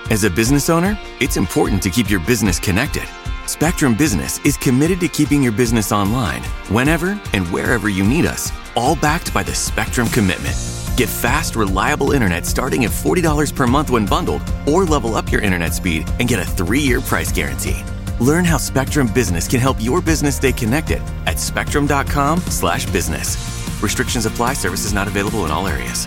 As a business owner, it's important to keep your business connected. Spectrum Business is committed to keeping your business online whenever and wherever you need us, all backed by the Spectrum Commitment. Get fast, reliable internet starting at $40 per month when bundled, or level up your internet speed and get a 3-year price guarantee. Learn how Spectrum Business can help your business stay connected at spectrum.com/business. Restrictions apply. Services not available in all areas.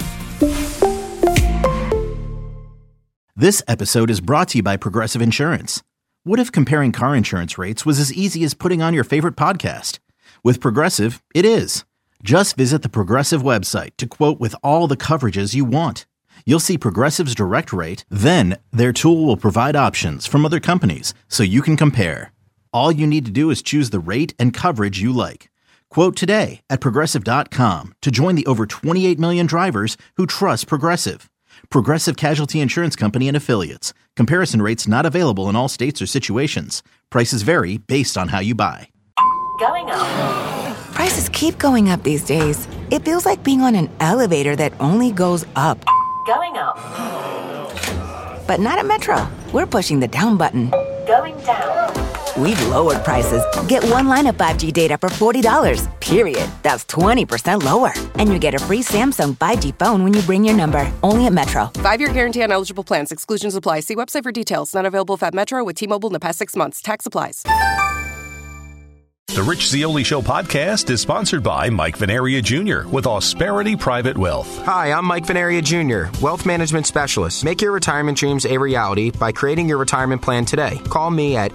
This episode is brought to you by Progressive Insurance. What if comparing car insurance rates was as easy as putting on your favorite podcast? With Progressive, it is. Just visit the Progressive website to quote with all the coverages you want. You'll see Progressive's direct rate, then their tool will provide options from other companies so you can compare. All you need to do is choose the rate and coverage you like. Quote today at Progressive.com to join the over 28 million drivers who trust Progressive. Progressive Casualty Insurance Company and Affiliates. Comparison rates not available in all states or situations. Prices vary based on how you buy. Going up. Prices keep going up these days. It feels like being on an elevator that only goes up. Going up. But not at Metro. We're pushing the down button. Going down. We've lowered prices. Get one line of 5G data for $40, period. That's 20% lower. And you get a free Samsung 5G phone when you bring your number. Only at Metro. 5-year guarantee on eligible plans. Exclusions apply. See website for details. Not available at Metro with T-Mobile in the past 6 months. Tax applies. The Rich Zeoli Show podcast is sponsored by Mike Venaria Jr. with Ausperity Private Wealth. Hi, I'm Mike Venaria Jr., Wealth Management Specialist. Make your retirement dreams a reality by creating your retirement plan today. Call me at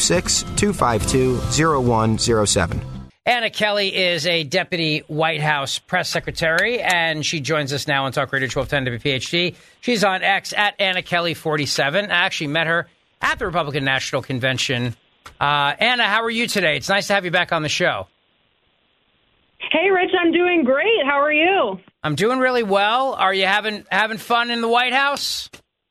856-252-0107. Anna Kelly is a deputy White House press secretary, and she joins us now on Talk Radio 1210 WPHT. She's on X at Anna Kelly 47. I actually met her at the Republican National Convention. Anna, how are you today? It's nice to have you back on the show. Hey, Rich, I'm doing great. How are you? I'm doing really well. Are you having fun in the White House?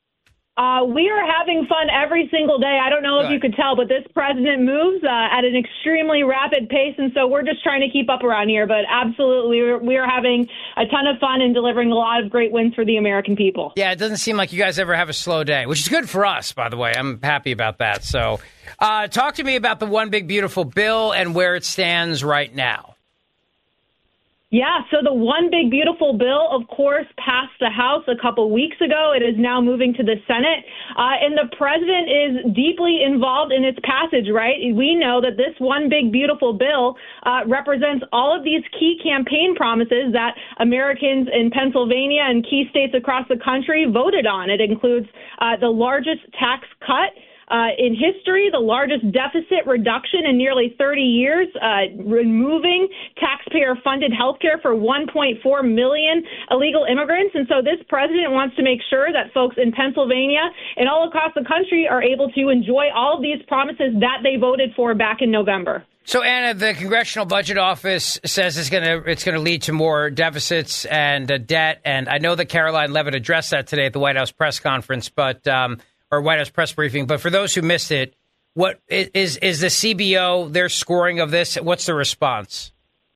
We are having fun every single day. I don't know if you could tell, but this president moves at an extremely rapid pace, and so we're just trying to keep up around here. But absolutely, we are having a ton of fun and delivering a lot of great wins for the American people. Yeah, it doesn't seem like you guys ever have a slow day, which is good for us, by the way. I'm happy about that. So talk to me about the One Big Beautiful Bill and where it stands right now. Yeah, so the One Big Beautiful Bill, of course, passed the House a couple weeks ago. It is now moving to the Senate, and the president is deeply involved in its passage, right? We know that this One Big Beautiful Bill represents all of these key campaign promises that Americans in Pennsylvania and key states across the country voted on. It includes the largest tax cut in history, the largest deficit reduction in nearly 30 years, removing taxpayer-funded health care for 1.4 million illegal immigrants. And so this president wants to make sure that folks in Pennsylvania and all across the country are able to enjoy all of these promises that they voted for back in November. So, Anna, the Congressional Budget Office says it's going to lead to more deficits and debt. And I know that Caroline Levitt addressed that today at the White House press conference, or White House press briefing. But for those who missed it, what is the CBO, their scoring of this? What's the response?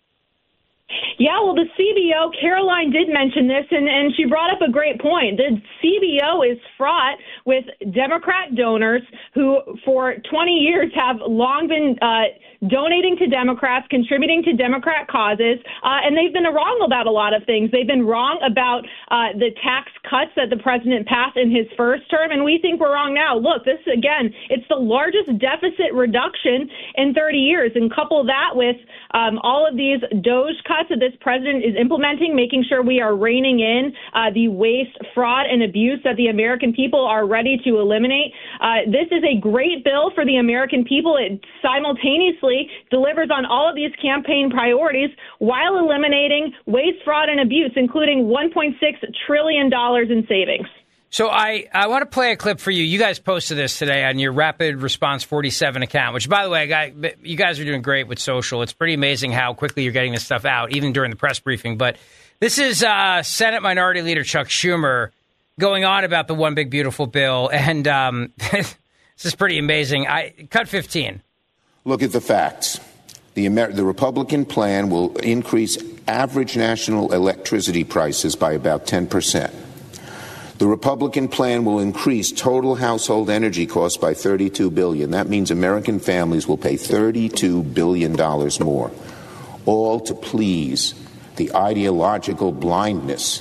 Yeah, well, the CBO, Caroline did mention this, and she brought up a great point. The CBO is fraught with Democrat donors who, for 20 years, have long been donating to Democrats, contributing to Democrat causes, and they've been wrong about a lot of things. They've been wrong about the tax cuts that the president passed in his first term, and we think we're wrong now. Look, this, again, it's the largest deficit reduction in 30 years, and couple that with all of these DOGE cuts that this president is implementing, making sure we are reining in the waste, fraud, and abuse that the American people are ready to eliminate. This is a great bill for the American people. It simultaneously delivers on all of these campaign priorities while eliminating waste, fraud, and abuse, including $1.6 trillion in savings. So I want to play a clip for you. You guys posted this today on your Rapid Response 47 account, which, by the way, you guys are doing great with social. It's pretty amazing how quickly you're getting this stuff out, even during the press briefing. But this is Senate Minority Leader Chuck Schumer going on about the One Big Beautiful Bill. And this is pretty amazing. Cut 15. Look at the facts. The Republican plan will increase average national electricity prices by about 10%. The Republican plan will increase total household energy costs by $32 billion. That means American families will pay $32 billion more, all to please the ideological blindness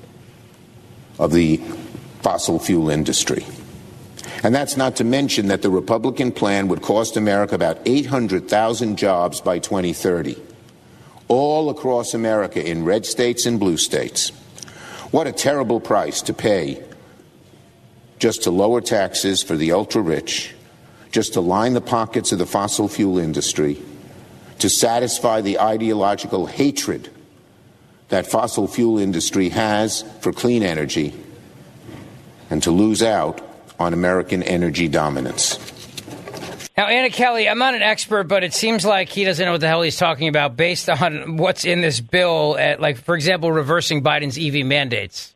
of the fossil fuel industry. And that's not to mention that the Republican plan would cost America about 800,000 jobs by 2030, all across America in red states and blue states. What a terrible price to pay just to lower taxes for the ultra-rich, just to line the pockets of the fossil fuel industry, to satisfy the ideological hatred that fossil fuel industry has for clean energy, and to lose out on American energy dominance. Now, Anna Kelly, I'm not an expert, but it seems like he doesn't know what the hell he's talking about based on what's in this bill, like, for example, reversing Biden's EV mandates.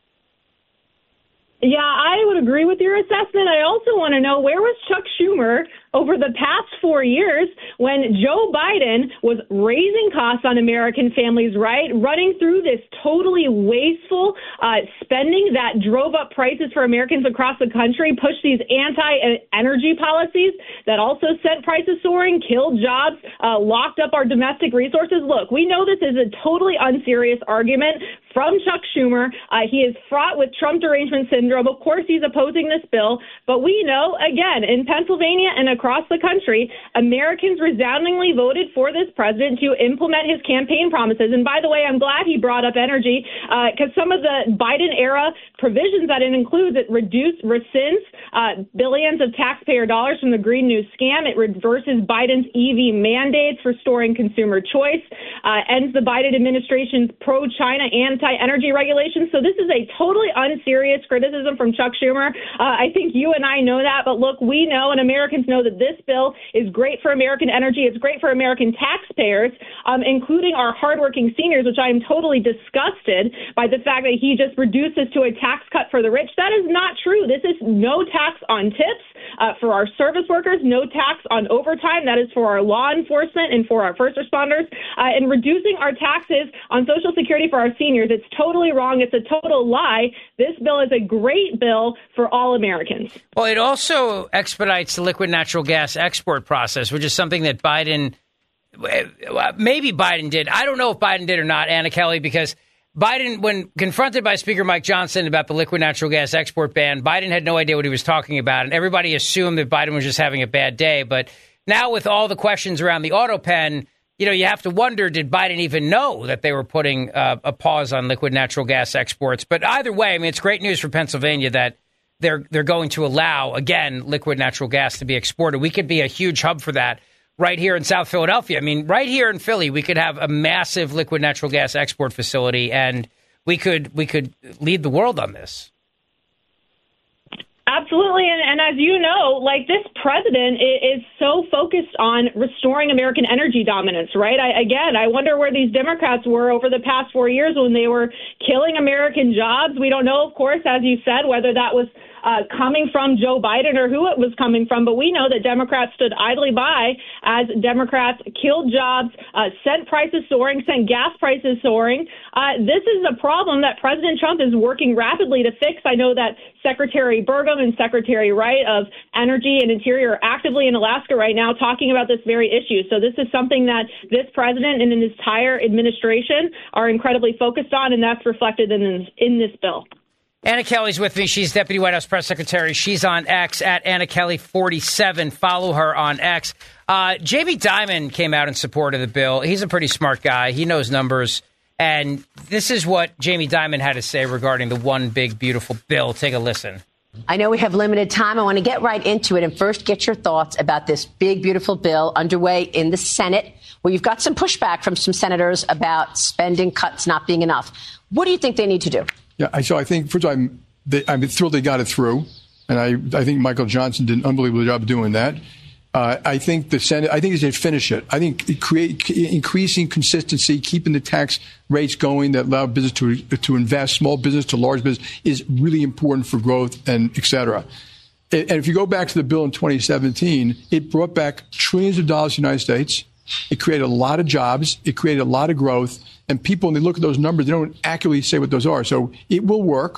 Yeah, I would agree with your assessment. I also want to know, where was Chuck Schumer over the past 4 years when Joe Biden was raising costs on American families, right? Running through this totally wasteful spending that drove up prices for Americans across the country, pushed these anti-energy policies that also sent prices soaring, killed jobs, locked up our domestic resources. Look, we know this is a totally unserious argument from Chuck Schumer. He is fraught with Trump derangement syndrome. Of course, he's opposing this bill. But we know, again, in Pennsylvania and across the country, Americans resoundingly voted for this president to implement his campaign promises. And by the way, I'm glad he brought up energy because some of the Biden-era provisions that it includes, it rescinds billions of taxpayer dollars from the Green New scam. It reverses Biden's EV mandates, restoring consumer choice, ends the Biden administration's pro-China anti-energy regulations. So this is a totally unserious criticism from Chuck Schumer. I think you and I know that, but look, we know and Americans know that this bill is great for American energy. It's great for American taxpayers, including our hardworking seniors, which I am totally disgusted by the fact that he just reduces to a tax cut for the rich. That is not true. This is no tax on tips for our service workers, no tax on overtime. That is for our law enforcement and for our first responders, and reducing our taxes on Social Security for our seniors. It's totally wrong. It's a total lie. This bill is a great bill for all Americans. Well, it also expedites the liquid natural gas export process, which is something that maybe Biden did. I don't know if Biden did or not, Anna Kelly, because Biden, when confronted by Speaker Mike Johnson about the liquid natural gas export ban, Biden had no idea what he was talking about, and everybody assumed that Biden was just having a bad day. But now with all the questions around the auto pen, you have to wonder, did Biden even know that they were putting a pause on liquid natural gas exports? But either way, I mean, it's great news for Pennsylvania that they're going to allow, again, liquid natural gas to be exported. We could be a huge hub for that right here in South Philadelphia. I mean, right here in Philly, we could have a massive liquid natural gas export facility, and we could lead the world on this. Absolutely. And as you know, like, this president is so focused on restoring American energy dominance, right? I wonder where these Democrats were over the past 4 years when they were killing American jobs. We don't know, of course, as you said, whether that was coming from Joe Biden or who it was coming from. But we know that Democrats stood idly by as Democrats killed jobs, sent prices soaring, sent gas prices soaring. This is a problem that President Trump is working rapidly to fix. I know that Secretary Burgum and Secretary Wright of Energy and Interior are actively in Alaska right now talking about this very issue. So this is something that this president and his entire administration are incredibly focused on, and that's reflected in this bill. Anna Kelly's with me. She's Deputy White House Press Secretary. She's on X at Anna Kelly 47. Follow her on X. Jamie Dimon came out in support of the bill. He's a pretty smart guy. He knows numbers. And this is what Jamie Dimon had to say regarding the one big, beautiful bill. Take a listen. I know we have limited time. I want to get right into it and first get your thoughts about this big, beautiful bill underway in the Senate, where you've got some pushback from some senators about spending cuts not being enough. What do you think they need to do? Yeah, so I think, first of all, I'm thrilled they got it through, and I think Michael Johnson did an unbelievable job doing that. I think the Senate, I think they should finish it. I think increasing consistency, keeping the tax rates going that allow business to invest, small business to large business, is really important for growth and et cetera. And if you go back to the bill in 2017, it brought back trillions of dollars to the United States. It created a lot of jobs. It created a lot of growth. And people, when they look at those numbers, they don't accurately say what those are. So it will work.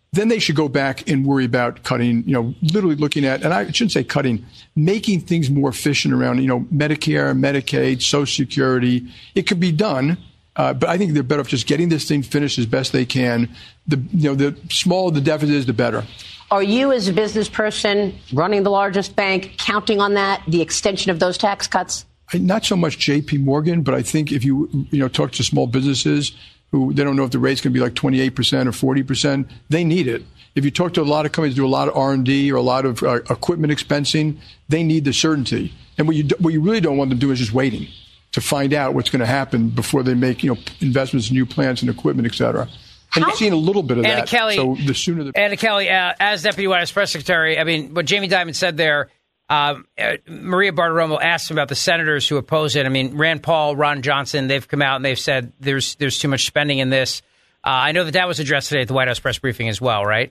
then they should go back and worry about cutting, literally looking at, and I shouldn't say cutting, making things more efficient around, Medicare, Medicaid, Social Security. It could be done. But I think they're better off just getting this thing finished as best they can. The smaller the deficit is, the better. Are you, as a business person running the largest bank, counting on that, the extension of those tax cuts? Not so much J.P. Morgan, but I think if you talk to small businesses who they don't know if the rate's going to be like 28% or 40%, they need it. If you talk to a lot of companies who do a lot of R&D or a lot of equipment expensing, they need the certainty. And what you really don't want them to do is just waiting to find out what's going to happen before they make investments in new plants and equipment, et cetera. And you've seen a little bit of Anna that. Kelly, so the sooner the Anna Kelly, as Deputy White House Press Secretary, I mean, what Jamie Dimon said there, Maria Bartiromo asked him about the senators who oppose it. I mean, Rand Paul, Ron Johnson, they've come out and they've said there's too much spending in this. I know that was addressed today at the White House press briefing as well, right?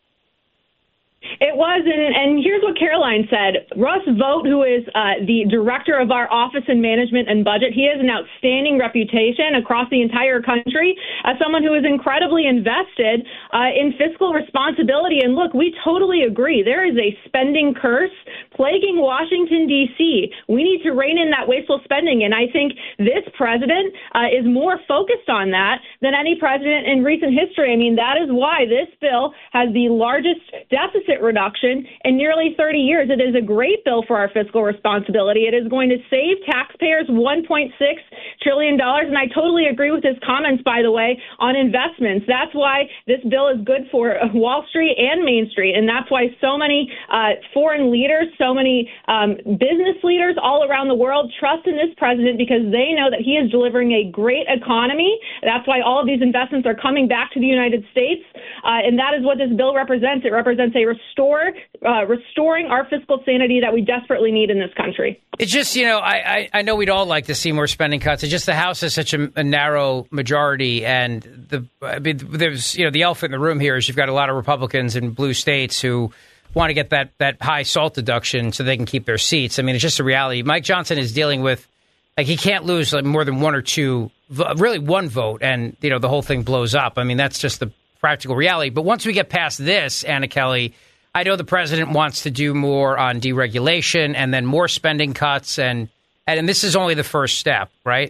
It was, and here's what Caroline said. Russ Vought, who is the director of our Office of Management and Budget, he has an outstanding reputation across the entire country as someone who is incredibly invested in fiscal responsibility. And look, we totally agree. There is a spending curse plaguing Washington, D.C. We need to rein in that wasteful spending. And I think this president is more focused on that than any president in recent history. I mean, that is why this bill has the largest deficit reduction in nearly 30 years. It is a great bill for our fiscal responsibility. It is going to save taxpayers $1.6 trillion. And I totally agree with his comments, by the way, on investments. That's why this bill is good for Wall Street and Main Street. And that's why so many foreign leaders, so many business leaders all around the world trust in this president because they know that he is delivering a great economy. That's why all of these investments are coming back to the United States. And that is what this bill represents. It represents a restoring our fiscal sanity that we desperately need in this country. It's just, I know we'd all like to see more spending cuts. It's just the House is such a narrow majority, and there's the elephant in the room here is you've got a lot of Republicans in blue states who want to get that high SALT deduction so they can keep their seats. I mean, it's just a reality. Mike Johnson is dealing with, he can't lose more than one or two, really one vote, and the whole thing blows up. I mean, that's just the practical reality. But once we get past this, Anna Kelly, I know the president wants to do more on deregulation and then more spending cuts, and this is only the first step, right?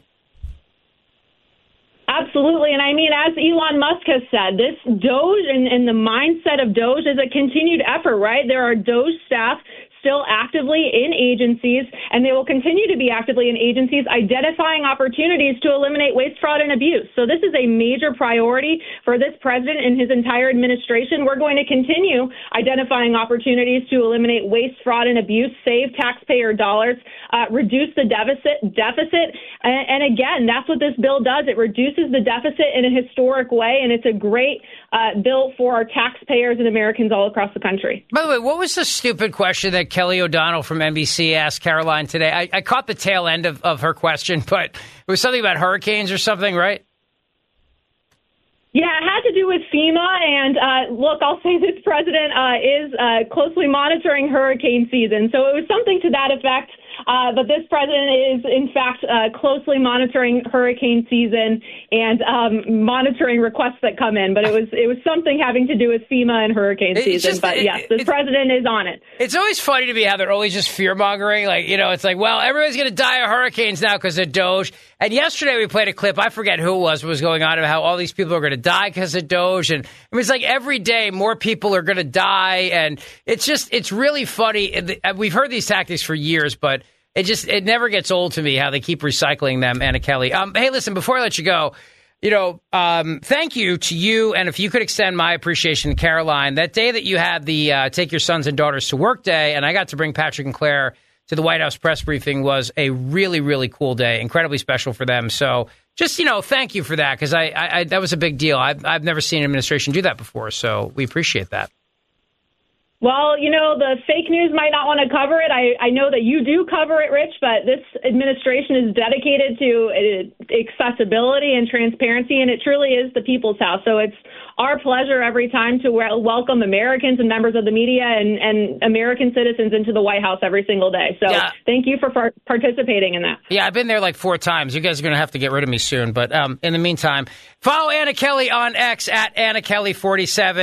Absolutely. And I mean, as Elon Musk has said, this DOGE and the mindset of DOGE is a continued effort, right? There are DOGE staff still actively in agencies, and they will continue to be actively in agencies identifying opportunities to eliminate waste, fraud, and abuse. So this is a major priority for this president and his entire administration. We're going to continue identifying opportunities to eliminate waste, fraud, and abuse, save taxpayer dollars, reduce the deficit. And again, that's what this bill does. It reduces the deficit in a historic way, and it's a great bill for our taxpayers and Americans all across the country. By the way, what was the stupid question that Kelly O'Donnell from NBC asked Caroline today? I caught the tail end of her question, but it was something about hurricanes or something, right? Yeah, it had to do with FEMA. And look, I'll say this president is closely monitoring hurricane season. So it was something to that effect. But this president is, in fact, closely monitoring hurricane season and monitoring requests that come in. But it was something having to do with FEMA and hurricane season. But yes, the president is on it. It's always funny to me how they're always just fear-mongering. Like, it's like, well, everybody's going to die of hurricanes now because of DOGE. And yesterday we played a clip. I forget who it was going on about how all these people are going to die because of DOGE. And I mean, it's like every day more people are going to die. And it's really funny. We've heard these tactics for years, but it never gets old to me how they keep recycling them, Anna Kelly. Hey, listen, before I let you go, thank you to you. And if you could extend my appreciation to Caroline, that day that you had the Take Your Sons and Daughters to Work Day, and I got to bring Patrick and Claire to the White House press briefing, was a really, really cool day, incredibly special for them. So just, thank you for that, because I that was a big deal. I've never seen an administration do that before, so we appreciate that. Well, the fake news might not want to cover it. I know that you do cover it, Rich, but this administration is dedicated to accessibility and transparency, and it truly is the people's house. So it's our pleasure every time to welcome Americans and members of the media and American citizens into the White House every single day. So Thank you for participating in that. Yeah, I've been there like 4 times. You guys are going to have to get rid of me soon. But in the meantime, follow Anna Kelly on X at Anna Kelly 47.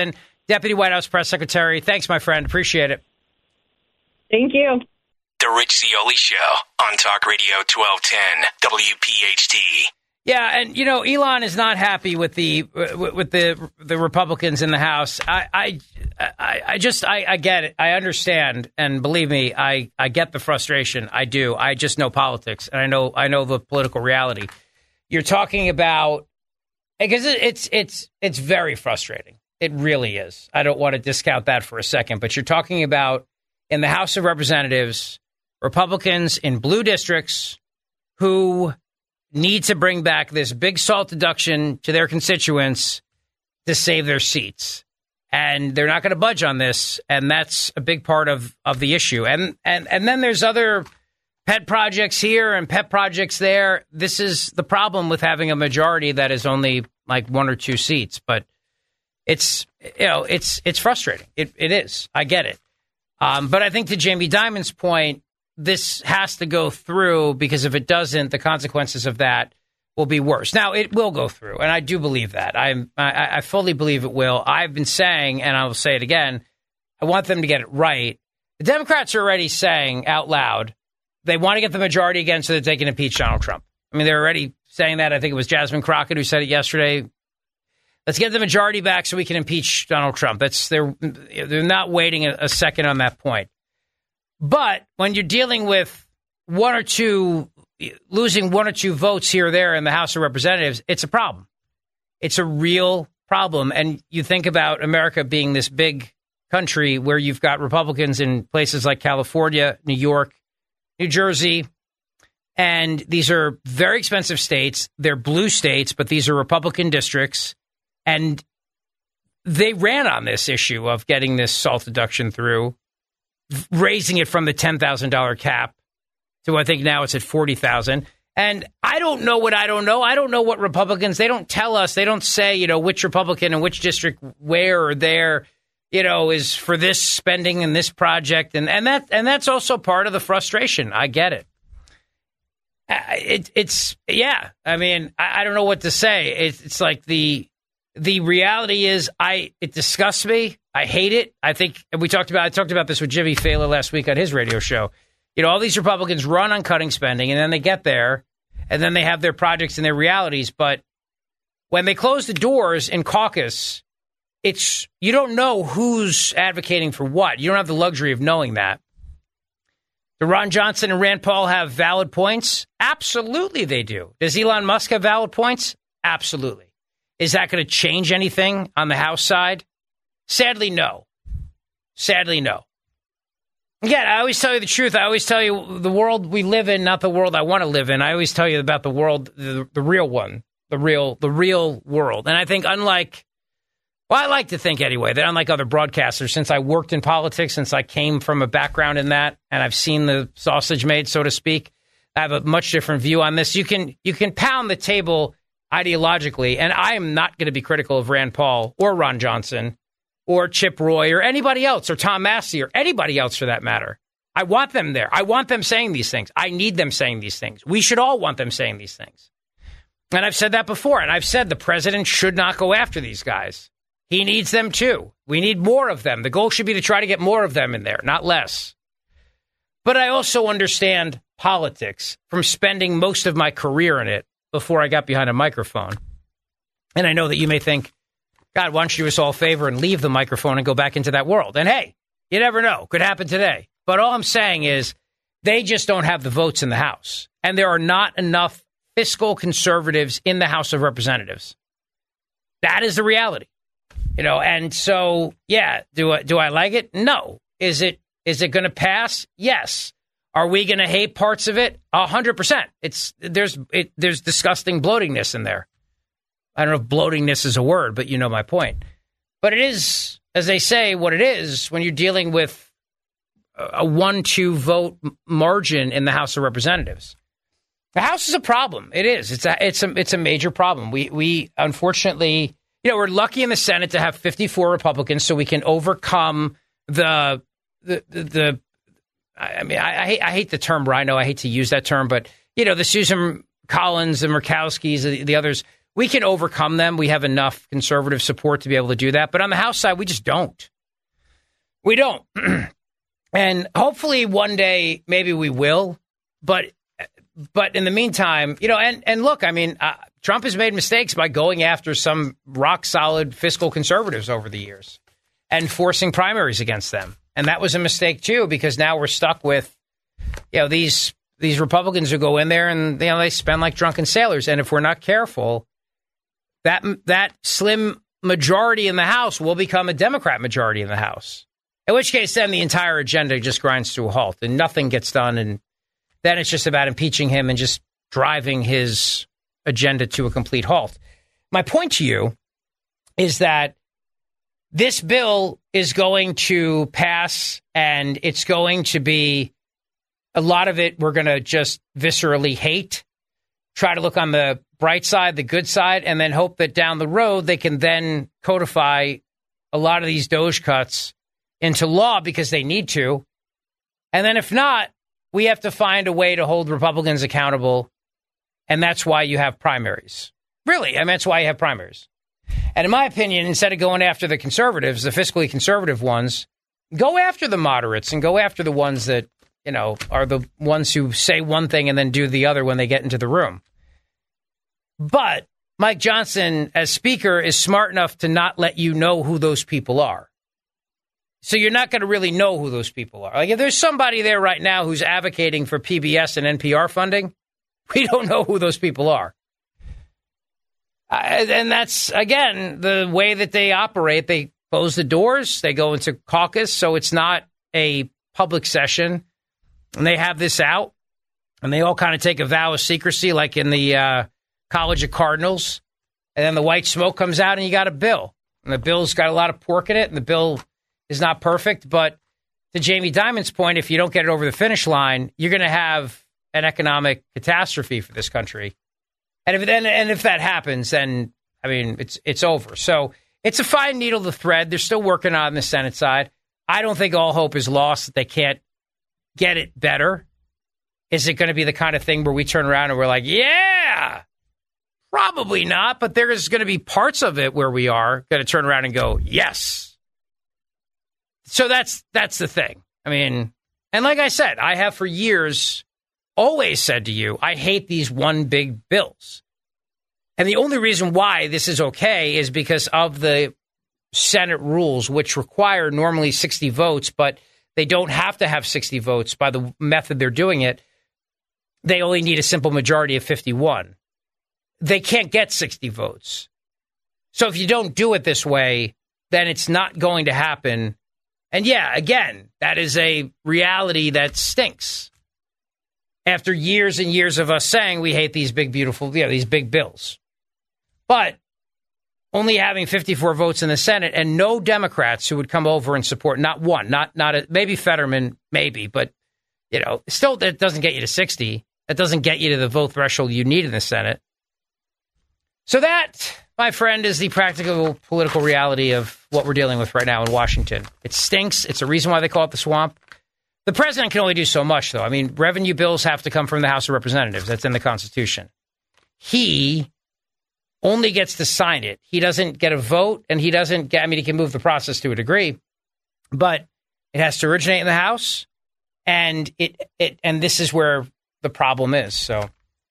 Deputy White House Press Secretary. Thanks, my friend. Appreciate it. Thank you. The Rich Zeoli Show on Talk Radio 1210 WPHT. Yeah, and Elon is not happy with the Republicans in the House. I get it. I understand, and believe me, I get the frustration. I do. I just know politics, and I know the political reality. You're talking about, because it's very frustrating. It really is. I don't want to discount that for a second, but you're talking about in the House of Representatives, Republicans in blue districts who need to bring back this big SALT deduction to their constituents to save their seats. And they're not going to budge on this. And that's a big part of the issue. And then there's other pet projects here and pet projects there. This is the problem with having a majority that is only like 1 or 2 seats. But it's frustrating. It is. I get it. But I think to Jamie Dimon's point, this has to go through, because if it doesn't, the consequences of that will be worse. Now, it will go through, and I do believe that. I fully believe it will. I've been saying, and I will say it again, I want them to get it right. The Democrats are already saying out loud they want to get the majority again so that they can impeach Donald Trump. I mean, they're already saying that. I think it was Jasmine Crockett who said it yesterday. Let's get the majority back so we can impeach Donald Trump. They're not waiting a second on that point. But when you're dealing with losing 1 or 2 votes here or there in the House of Representatives, it's a problem. It's a real problem. And you think about America being this big country where you've got Republicans in places like California, New York, New Jersey, and these are very expensive states. They're blue states, but these are Republican districts. And they ran on this issue of getting this SALT deduction through, raising it from the $10,000 cap to, I think now it's at $40,000. And I don't know what I don't know. I don't know what Republicans, they don't tell us. They don't say, which Republican and which district where or there, is for this spending and this project. And that's also part of the frustration. I get it. I mean, I don't know what to say. It's like the reality is it disgusts me. I hate it. I think, and I talked about this with Jimmy Fallon last week on his radio show. All these Republicans run on cutting spending, and then they get there, and then they have their projects and their realities. But when they close the doors in caucus, you don't know who's advocating for what. You don't have the luxury of knowing that. Do Ron Johnson and Rand Paul have valid points? Absolutely they do. Does Elon Musk have valid points? Absolutely. Is that going to change anything on the House side? Sadly, no. Again, I always tell you the truth. I always tell you the world we live in, not the world I want to live in. I always tell you about the world, the real one, the real world. And I think I like to think anyway, that unlike other broadcasters, since I worked in politics, since I came from a background in that, and I've seen the sausage made, so to speak, I have a much different view on this. You can pound the table ideologically, and I am not going to be critical of Rand Paul or Ron Johnson or Chip Roy or anybody else or Tom Massey or anybody else for that matter. I want them there. I want them saying these things. I need them saying these things. We should all want them saying these things. And I've said that before, and I've said the president should not go after these guys. He needs them too. We need more of them. The goal should be to try to get more of them in there, not less. But I also understand politics from spending most of my career in it before I got behind a microphone. And I know that you may think, God, why don't you do us all a favor and leave the microphone and go back into that world? And hey, you never know. Could happen today. But all I'm saying is they just don't have the votes in the House. And there are not enough fiscal conservatives in the House of Representatives. That is the reality. And so, yeah, do I like it? No. Is it going to pass? Yes. Are we going to hate parts of it? 100%. There's disgusting bloatingness in there. I don't know if bloatingness is a word, but you know my point. But it is, as they say, what it is when you're dealing with a 1-2 vote margin in the House of Representatives. The House is a problem. It is. It's a major problem. We unfortunately, we're lucky in the Senate to have 54 Republicans, so we can overcome I hate the term rhino. I hate to use that term, but the Susan Collins, the Murkowskis, the others. we can overcome them. We have enough conservative support to be able to do that. But on the House side, we just don't. We don't. And hopefully one day, maybe we will. But in the meantime, and look, I mean, Trump has made mistakes by going after some rock solid fiscal conservatives over the years and forcing primaries against them. And that was a mistake, too, because now we're stuck with, these Republicans who go in there and, they spend like drunken sailors. And if we're not careful, that slim majority in the House will become a Democrat majority in the House. In which case, then the entire agenda just grinds to a halt and nothing gets done. And then it's just about impeaching him and just driving his agenda to a complete halt. My point to you is that this bill is going to pass, and it's going to be a lot of it we're going to just viscerally hate, try to look on the bright side, the good side, and then hope that down the road they can then codify a lot of these DOGE cuts into law because they need to. And then if not, we have to find a way to hold Republicans accountable, and that's why you have primaries. Really, I mean, that's why you have primaries. And in my opinion, instead of going after the conservatives, the fiscally conservative ones, go after the moderates and go after the ones that, are the ones who say one thing and then do the other when they get into the room. But Mike Johnson, as Speaker, is smart enough to not let you know who those people are. So you're not going to really know who those people are. Like if there's somebody there right now who's advocating for PBS and NPR funding, we don't know who those people are. And that's, again, the way that they operate. They close the doors. They go into caucus. So it's not a public session. And they have this out. And they all kind of take a vow of secrecy, like in the College of Cardinals. And then the white smoke comes out and you got a bill. And the bill's got a lot of pork in it. And the bill is not perfect. But to Jamie Dimon's point, if you don't get it over the finish line, you're going to have an economic catastrophe for this country. And if that happens, then, I mean, it's over. So it's a fine needle to thread. They're still working on the Senate side. I don't think all hope is lost that they can't get it better. Is it going to be the kind of thing where we turn around and we're like, yeah, probably not. But there's going to be parts of it where we are going to turn around and go, yes. So that's the thing. I mean, and like I said, I have for years always said to you, I hate these one big bills. And the only reason why this is okay is because of the Senate rules, which require normally 60 votes, but they don't have to have 60 votes by the method they're doing it. They only need a simple majority of 51. They can't get 60 votes. So if you don't do it this way, then it's not going to happen. And yeah, again, that is a reality that stinks. After years and years of us saying we hate these big, beautiful, these big bills. But only having 54 votes in the Senate and no Democrats who would come over and support, not one, maybe Fetterman, maybe, but, still that doesn't get you to 60. That doesn't get you to the vote threshold you need in the Senate. So that, my friend, is the practical political reality of what we're dealing with right now in Washington. It stinks. It's a reason why they call it the swamp. The president can only do so much, though. I mean, revenue bills have to come from the House of Representatives. That's in the Constitution. He only gets to sign it. He doesn't get a vote, and he doesn't get, he can move the process to a degree, but it has to originate in the House, and and this is where the problem is. So,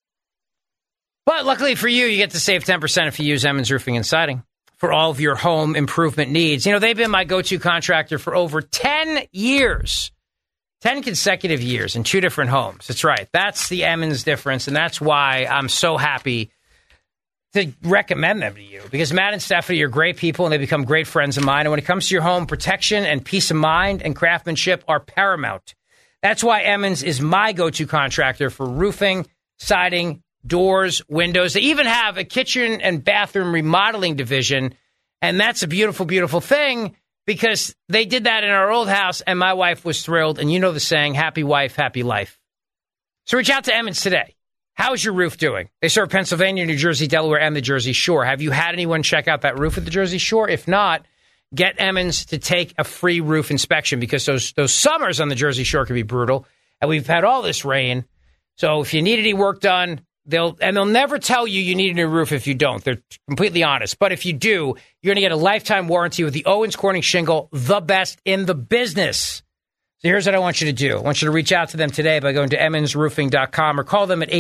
but luckily for you, you get to save 10% if you use Emmons Roofing and Siding for all of your home improvement needs. They've been my go-to contractor for over 10 years. 10 consecutive years in 2 different homes. That's right. That's the Emmons difference, and that's why I'm so happy to recommend them to you, because Matt and Stephanie are great people, and they become great friends of mine. And when it comes to your home, protection and peace of mind and craftsmanship are paramount. That's why Emmons is my go-to contractor for roofing, siding, doors, windows. They even have a kitchen and bathroom remodeling division, and that's a beautiful, beautiful thing, because they did that in our old house, and my wife was thrilled. And you know the saying, happy wife, happy life. So reach out to Emmons today. How's your roof doing? They serve Pennsylvania, New Jersey, Delaware, and the Jersey Shore. Have you had anyone check out that roof at the Jersey Shore? If not, get Emmons to take a free roof inspection, because those summers on the Jersey Shore can be brutal. And we've had all this rain. So if you need any work done, They'll never tell you need a new roof if you don't. They're completely honest. But if you do, you're going to get a lifetime warranty with the Owens Corning shingle, the best in the business. So here's what I want you to do. I want you to reach out to them today by going to emmonsroofing.com or call them at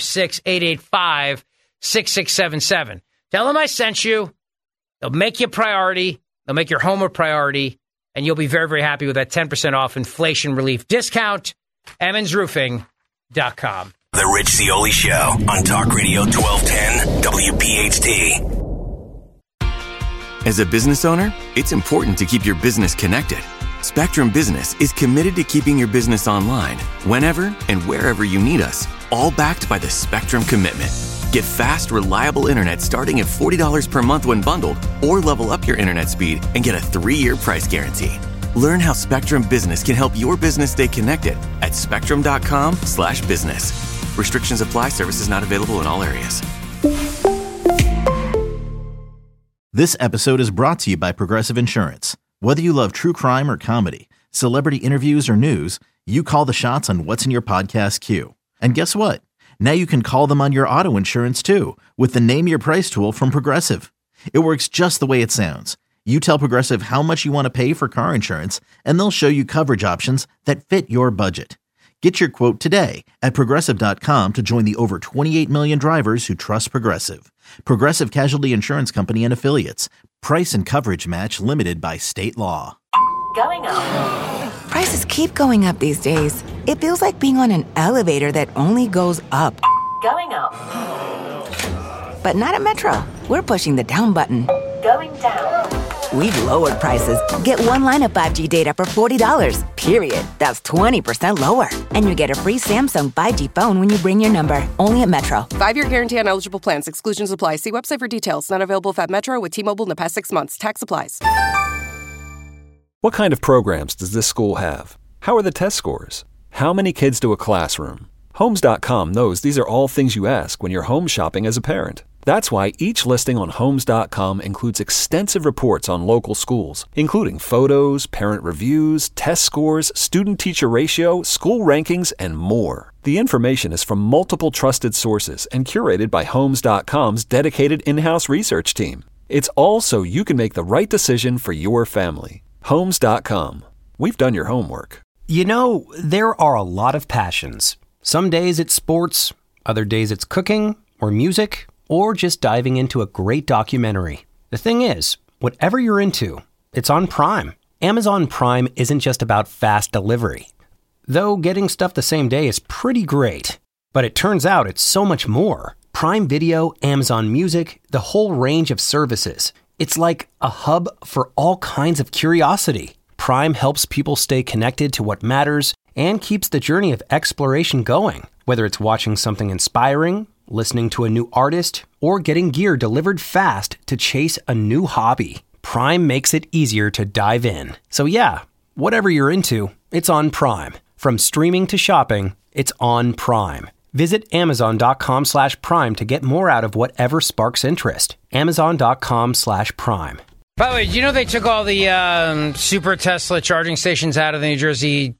856-885-6677. Tell them I sent you. They'll make you a priority. They'll make your home a priority. And you'll be very, very happy with that 10% off inflation relief discount. emmonsroofing.com. The Rich Zeoli Show on Talk Radio 1210 WPHT. As a business owner, it's important to keep your business connected. Spectrum Business is committed to keeping your business online whenever and wherever you need us, all backed by the Spectrum Commitment. Get fast, reliable internet starting at $40 per month when bundled, or level up your internet speed and get a 3-year price guarantee. Learn how Spectrum Business can help your business stay connected at spectrum.com/business. Restrictions apply. Services not available in all areas. This episode is brought to you by Progressive Insurance. Whether you love true crime or comedy, celebrity interviews or news, you call the shots on what's in your podcast queue. And guess what? Now you can call them on your auto insurance too with the Name Your Price tool from Progressive. It works just the way it sounds. You tell Progressive how much you want to pay for car insurance, and they'll show you coverage options that fit your budget. Get your quote today at Progressive.com to join the over 28 million drivers who trust Progressive. Progressive Casualty Insurance Company and Affiliates. Price and coverage match limited by state law. Going up. Prices keep going up these days. It feels like being on an elevator that only goes up. Going up. But not at Metro. We're pushing the down button. Going down. We've lowered prices. Get one line of 5G data for $40, period. That's 20% lower. And you get a free Samsung 5G phone when you bring your number. Only at Metro. 5-year guarantee on eligible plans. Exclusions apply. See website for details. Not available if at Metro with T-Mobile in the past 6 months. Tax applies. What kind of programs does this school have? How are the test scores? How many kids to a classroom? Homes.com knows these are all things you ask when you're home shopping as a parent. That's why each listing on Homes.com includes extensive reports on local schools, including photos, parent reviews, test scores, student-teacher ratio, school rankings, and more. The information is from multiple trusted sources and curated by Homes.com's dedicated in-house research team. It's all so you can make the right decision for your family. Homes.com. We've done your homework. You know, there are a lot of passions. Some days it's sports, other days it's cooking or music, or just diving into a great documentary. The thing is, whatever you're into, it's on Prime. Amazon Prime isn't just about fast delivery. Though getting stuff the same day is pretty great. But it turns out it's so much more. Prime Video, Amazon Music, the whole range of services. It's like a hub for all kinds of curiosity. Prime helps people stay connected to what matters and keeps the journey of exploration going. Whether it's watching something inspiring, listening to a new artist, or getting gear delivered fast to chase a new hobby, Prime makes it easier to dive in. So yeah, whatever you're into, it's on Prime. From streaming to shopping, it's on Prime. Visit Amazon.com/Prime to get more out of whatever sparks interest. Amazon.com/Prime. By the way, do you know they took all the super Tesla charging stations out of the New Jersey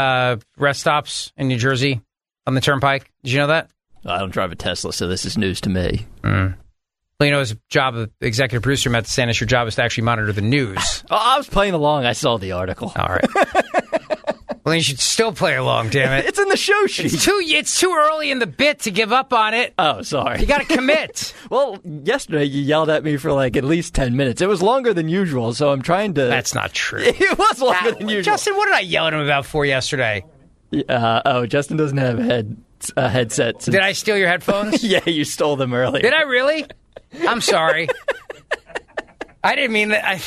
rest stops in New Jersey on the Turnpike? Did you know that? I don't drive a Tesla, so this is news to me. Well, you know, his job, the executive producer, Matt DeSantis, your job is to actually monitor the news. Oh, I was playing along. I saw the article. All right. Well, then you should still play along, damn it. It's in the show sheet. It's too early in the bit to give up on it. Oh, sorry. You got to commit. Well, yesterday you yelled at me for like at least 10 minutes. It was longer than usual, so I'm trying to... That's not true. It was longer than usual. Justin, what did I yell at him about for yesterday? Justin doesn't have a headset. Did I steal your headphones? Yeah, you stole them earlier. Did I really? I'm sorry. I didn't mean that.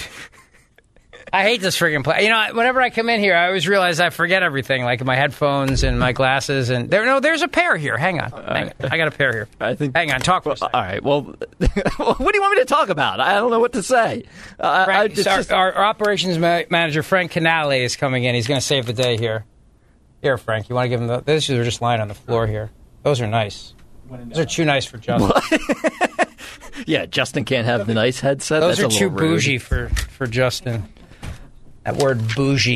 I hate this friggin' place. You know, whenever I come in here, I always realize I forget everything, like my headphones and my glasses. And there's a pair here. Hang on. I got a pair here. Hang on. Talk for a second. All right. Well, what do you want me to talk about? I don't know what to say. Our operations manager, Frank Canale, is coming in. He's going to save the day here. Here, Frank. You want to give him these? Are just lying on the floor here. Those are nice. Those are too nice for Justin. Yeah, Justin can't have the nice headset. Those That's are too rude. bougie for Justin. That word bougie.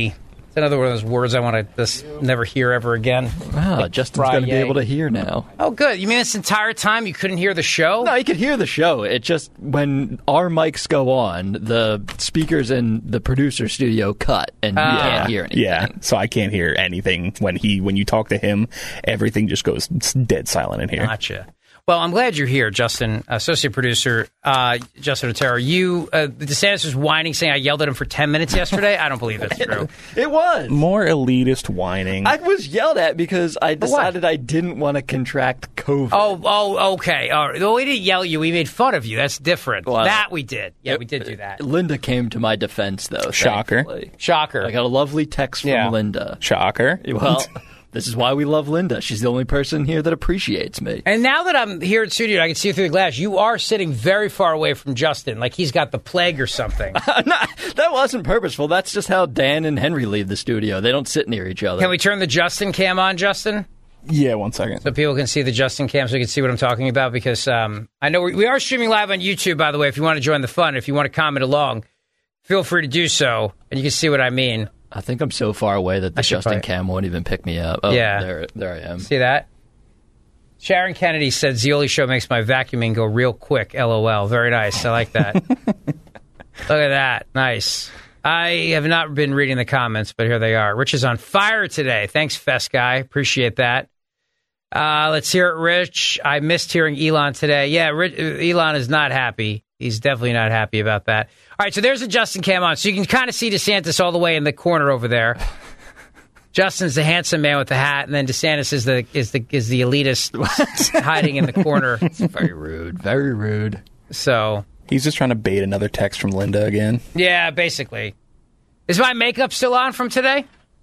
It's another one of those words I want to just never hear ever again. Wow, Justin's going to be able to hear now. Oh, good. You mean this entire time you couldn't hear the show? No, you could hear the show. It just, when our mics go on, the speakers in the producer studio cut, and you can't hear anything. Yeah, so I can't hear anything. When you talk to him, everything just goes dead silent in here. Gotcha. Well, I'm glad you're here, Justin, associate producer Justin Otero. DeSantis was whining, saying I yelled at him for 10 minutes yesterday. I don't believe that's true. It was. More elitist whining. I was yelled at because I decided I didn't want to contract COVID. Oh, okay. All right. Well, we didn't yell at you. We made fun of you. That's different. Well, that we did. Yeah, we did do that. Linda came to my defense, though. Shocker. Thankfully. Shocker. I got a lovely text from Linda. Shocker. Well... This is why we love Linda. She's the only person here that appreciates me. And now that I'm here at studio, I can see through the glass. You are sitting very far away from Justin, like he's got the plague or something. That wasn't purposeful. That's just how Dan and Henry leave the studio. They don't sit near each other. Can we turn the Justin cam on, Justin? Yeah, 1 second. So people can see the Justin cam, so you can see what I'm talking about. Because I know we are streaming live on YouTube, by the way. If you want to join the fun, if you want to comment along, feel free to do so, and you can see what I mean. I think I'm so far away that the Justin cam won't even pick me up. Oh, yeah. There I am. See that? Sharon Kennedy said, Zioli show makes my vacuuming go real quick, LOL. Very nice. I like that. Look at that. Nice. I have not been reading the comments, but here they are. Rich is on fire today. Thanks, Fest Guy. Appreciate that. Let's hear it, Rich. I missed hearing Elon today. Yeah, Elon is not happy. He's definitely not happy about that. All right, so there's the Justin cam on. So you can kind of see DeSantis all the way in the corner over there. Justin's the handsome man with the hat, and then DeSantis is the elitist hiding in the corner. It's very rude. Very rude. So he's just trying to bait another text from Linda again. Yeah, basically. Is my makeup still on from today?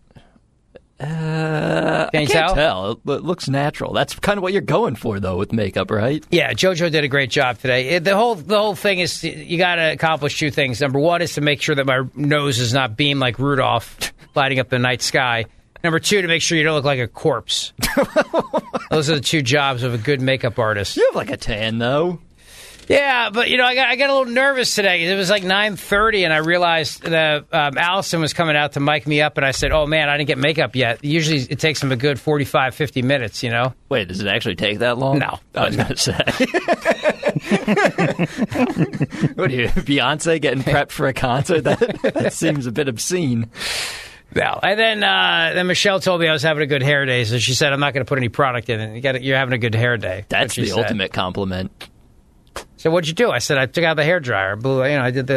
I can't tell. It looks natural. That's kind of what you're going for, though, with makeup, right? Yeah, JoJo did a great job today. The whole thing is you got to accomplish two things. Number one is to make sure that my nose is not beamed like Rudolph, lighting up the night sky. Number two, to make sure you don't look like a corpse. Those are the two jobs of a good makeup artist. You have like a tan, though. Yeah, but, I got a little nervous today. It was like 9:30, and I realized that Allison was coming out to mic me up, and I said, oh, man, I didn't get makeup yet. Usually it takes them a good 45, 50 minutes, Wait, does it actually take that long? No. I was going to say. What are you, Beyonce getting prepped for a concert? That seems a bit obscene. No. And then Michelle told me I was having a good hair day, so she said, I'm not going to put any product in it. You're having a good hair day. That's the ultimate compliment. So what'd you do? I said I took out the hairdryer. I did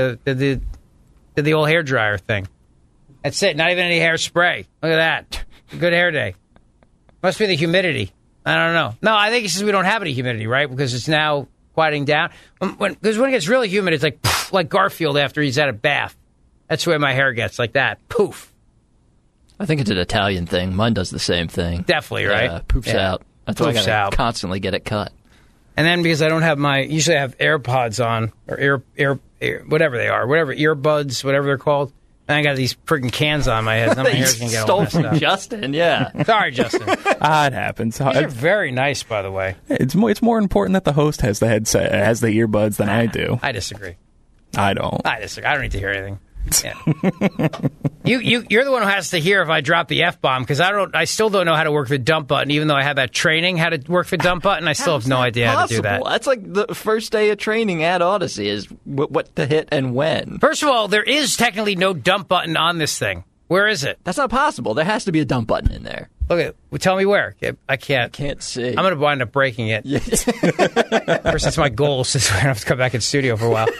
the old hairdryer thing. That's it. Not even any hairspray. Look at that. Good hair day. Must be the humidity. I don't know. No, I think it's just we don't have any humidity, right? Because it's now quieting down. Because when it gets really humid, it's like poof, like Garfield after he's had a bath. That's the way my hair gets, like that. Poof. I think it's an Italian thing. Mine does the same thing. Definitely, right? Poofs out. That's why I gotta constantly get it cut. And then because I don't have usually I have AirPods on, or ear whatever they are, earbuds, whatever they're called. And I got these freaking cans on my head. Now my hair's going to get all messed up. Stole from Justin, yeah. Sorry, Justin. It happens. These are very nice, by the way. It's more important that the host has the headset, has the earbuds than I do. I disagree. I don't. I disagree. I don't need to hear anything. Yeah. You're the one who has to hear if I drop the F-bomb, because I still don't know how to work the dump button, even though I had that training how to work the dump button. I still have no idea how to do that. That's like the first day of training at Odyssey is what to hit and when. First of all, there is technically no dump button on this thing. Where is it? That's not possible. There has to be a dump button in there. Okay, tell me where. I can't. I can't see. I'm going to wind up breaking it. First, that's my goal, since we're going to have to come back in studio for a while.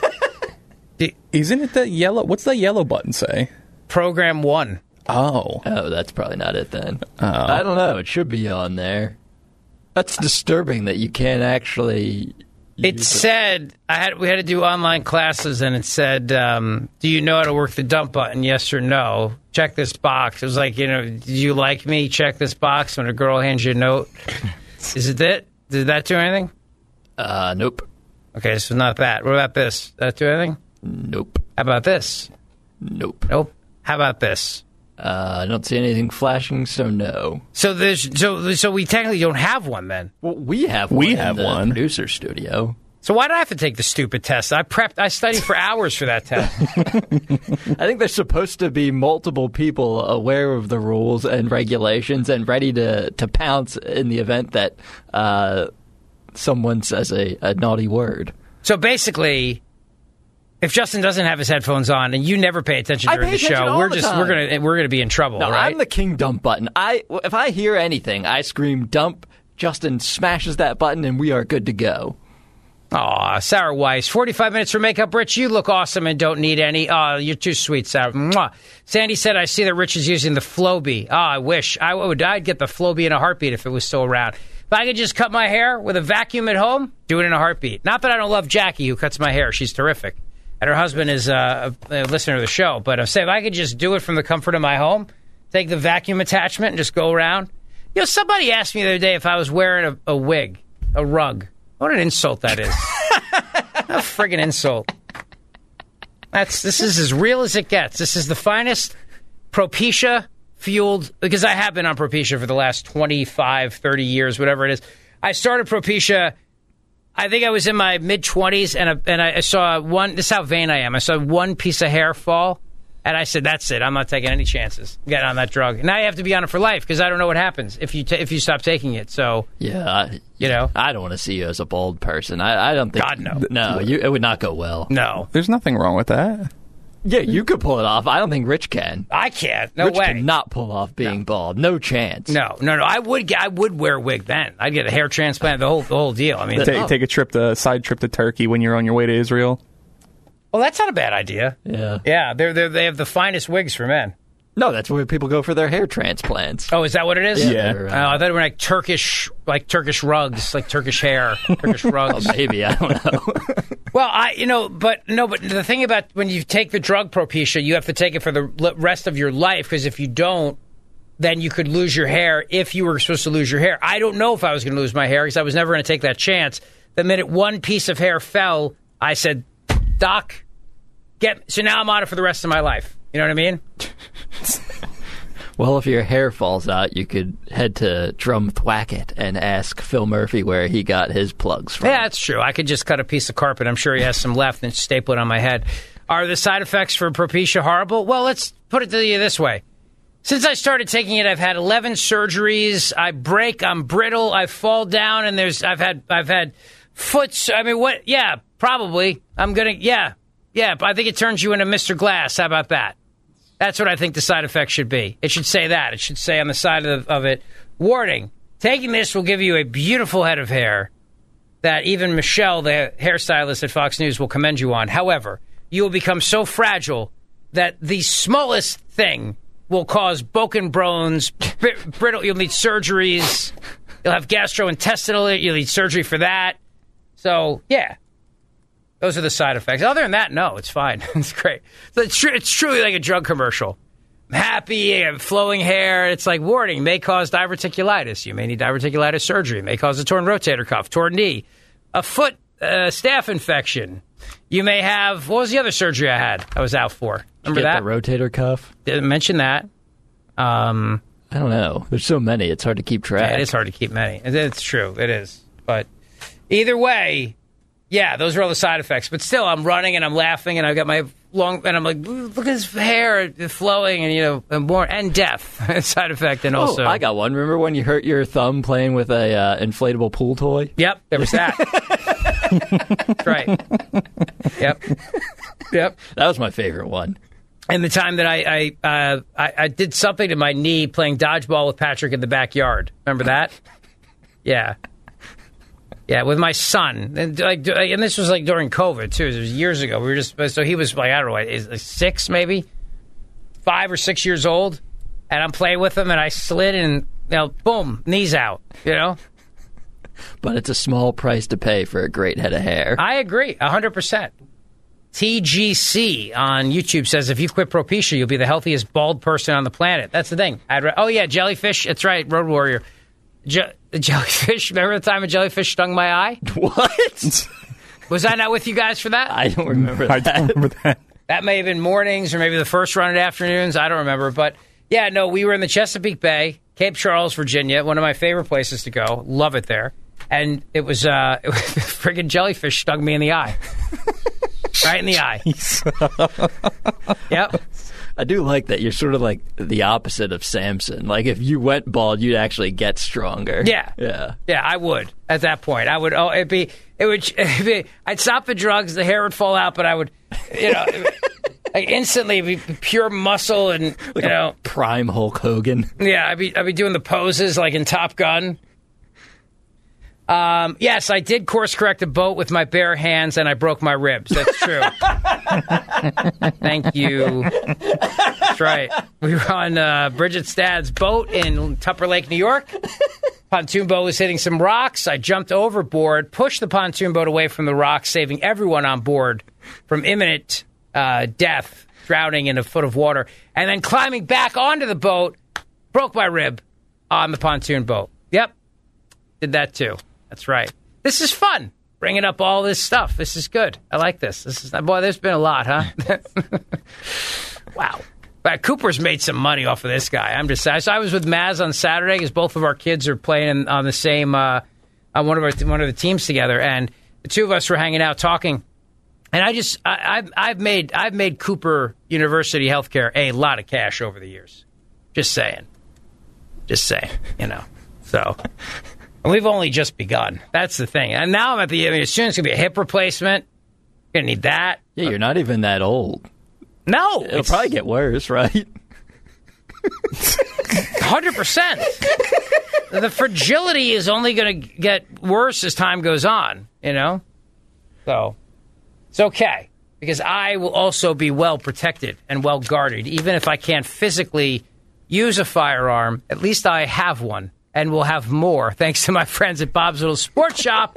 Isn't it the yellow? What's the yellow button say? Program 1. Oh, that's probably not it then. I don't know. It should be on there. That's disturbing that you can't actually. It said we had to do online classes, and it said, "Do you know how to work the dump button? Yes or no? Check this box." It was like, do you like me? Check this box. When a girl hands you a note, is it that? Did that do anything? Nope. Okay, so not that. What about this? Did that do anything? Nope. How about this? Nope. Nope. How about this? I don't see anything flashing, so no. So we technically don't have one then. Well, we have one. We have one. Producer studio. So why did I have to take the stupid test? I studied for hours for that test. I think there's supposed to be multiple people aware of the rules and regulations and ready to pounce in the event that someone says a naughty word. So basically, if Justin doesn't have his headphones on and you never pay attention during the show, we're gonna be in trouble, no, right? I'm the king dump button. If I hear anything, I scream dump. Justin smashes that button, and we are good to go. Aw, Sarah Weiss, 45 minutes for makeup. Rich, you look awesome and don't need any. Oh, you're too sweet, Sarah. Mwah. Sandy said, I see that Rich is using the Flowbee. Oh, I wish. I'd get the Flowbee in a heartbeat if it was still around. If I could just cut my hair with a vacuum at home, do it in a heartbeat. Not that I don't love Jackie, who cuts my hair. She's terrific. And her husband is a listener to the show. But I'm saying if I could just do it from the comfort of my home, take the vacuum attachment and just go around. You know, somebody asked me the other day if I was wearing a wig, a rug. What an insult that is. A friggin' insult. This is as real as it gets. This is the finest Propecia-fueled, because I have been on Propecia for the last 25, 30 years, whatever it is. I started Propecia, I think I was in my mid-20s, and I saw one, this is how vain I am, I saw one piece of hair fall, and I said, that's it, I'm not taking any chances getting on that drug. Now you have to be on it for life, because I don't know what happens if you stop taking it, so... Yeah, I don't want to see you as a bald person. I don't think... God, no. No, it would not go well. No. There's nothing wrong with that. Yeah, you could pull it off. I don't think Rich can. I can't. No Rich way. cannot pull off being bald. No chance. No. I would wear a wig then. I'd get a hair transplant, the whole deal. I mean, take a side trip to Turkey when you're on your way to Israel. Well, that's not a bad idea. Yeah. Yeah, they have the finest wigs for men. No, that's where people go for their hair transplants. Oh, is that what it is? Yeah. I thought it were like Turkish rugs, like Turkish hair, Turkish rugs. Oh, maybe, I don't know. Well, but the thing about when you take the drug Propecia, you have to take it for the rest of your life, because if you don't, then you could lose your hair if you were supposed to lose your hair. I don't know if I was going to lose my hair, because I was never going to take that chance. The minute one piece of hair fell, I said, Doc, so now I'm on it for the rest of my life. You know what I mean? Well, if your hair falls out, you could head to Drum Thwacket and ask Phil Murphy where he got his plugs from. Yeah, that's true. I could just cut a piece of carpet. I'm sure he has some left and staple it on my head. Are the side effects for Propecia horrible? Well, let's put it to you this way. Since I started taking it, I've had 11 surgeries. I break. I'm brittle. I fall down, and I've had foots. I mean, what? Yeah, probably. I'm gonna. Yeah. But I think it turns you into Mr. Glass. How about that? That's what I think the side effect should be. It should say that. It should say on the side of it, warning, taking this will give you a beautiful head of hair that even Michelle, the hairstylist at Fox News, will commend you on. However, you will become so fragile that the smallest thing will cause broken bones, brittle. You'll need surgeries. You'll have gastrointestinal. You'll need surgery for that. So, yeah. Those are the side effects. Other than that, no, it's fine. It's great. So it's truly like a drug commercial. I'm happy, I have flowing hair. It's like, warning, may cause diverticulitis. You may need diverticulitis surgery. May cause a torn rotator cuff, torn knee, a foot staph infection. You may have, what was the other surgery I had I was out for? Remember that? The rotator cuff? Didn't mention that. I don't know. There's so many. It's hard to keep track. Yeah, it is hard to keep many. It's true. It is. But either way... Yeah, those are all the side effects. But still, I'm running and I'm laughing and I've got my long... And I'm like, look at his hair flowing and, and death side effect. And also... I got one. Remember when you hurt your thumb playing with a inflatable pool toy? Yep, there was that. That's right. Yep. That was my favorite one. And the time that I did something to my knee playing dodgeball with Patrick in the backyard. Remember that? Yeah. Yeah, with my son, and this was like during COVID too. It was years ago. So he was like, I don't know, 6 maybe, 5 or 6 years old, and I'm playing with him, and I slid, and boom, knees out. But it's a small price to pay for a great head of hair. I agree, 100%. TGC on YouTube says if you quit Propecia, you'll be the healthiest bald person on the planet. That's the thing. Jellyfish. That's right, Road Warrior. The jellyfish. Remember the time a jellyfish stung my eye? What? Was I not with you guys for that? I don't remember that. I don't remember that. That may have been mornings or maybe the first run at afternoons. I don't remember. But, yeah, no, we were in the Chesapeake Bay, Cape Charles, Virginia, one of my favorite places to go. Love it there. and it was friggin' jellyfish stung me in the eye. Right in the eye. Yep. I do like that you're sort of like the opposite of Samson. Like if you went bald, you'd actually get stronger. Yeah. Yeah, I would at that point. I would, it'd be, I'd stop the drugs, the hair would fall out, but I would, like instantly be pure muscle and, like prime Hulk Hogan. Yeah, I'd be doing the poses like in Top Gun. Yes, I did course correct a boat with my bare hands, and I broke my ribs. That's true. Thank you. That's right. We were on Bridget Stadd's boat in Tupper Lake, New York. Pontoon boat was hitting some rocks. I jumped overboard, pushed the pontoon boat away from the rocks, saving everyone on board from imminent death, drowning in a foot of water, and then climbing back onto the boat, broke my rib on the pontoon boat. Yep, did that too. That's right. This is fun, bringing up all this stuff. This is good. I like this. Boy, there's been a lot, huh? Wow. But Cooper's made some money off of this guy. I'm just saying. So I was with Maz on Saturday because both of our kids are playing on the same on one of the teams together, and the two of us were hanging out talking. And I've made Cooper University Healthcare a lot of cash over the years. Just saying. So. And we've only just begun. That's the thing. And now I'm at soon it's going to be a hip replacement. You're going to need that. Yeah, you're not even that old. No. It'll probably get worse, right? 100%. The fragility is only going to get worse as time goes on, So it's okay. Because I will also be well protected and well guarded. Even if I can't physically use a firearm, at least I have one. And we'll have more, thanks to my friends at Bob's Little Sports Shop.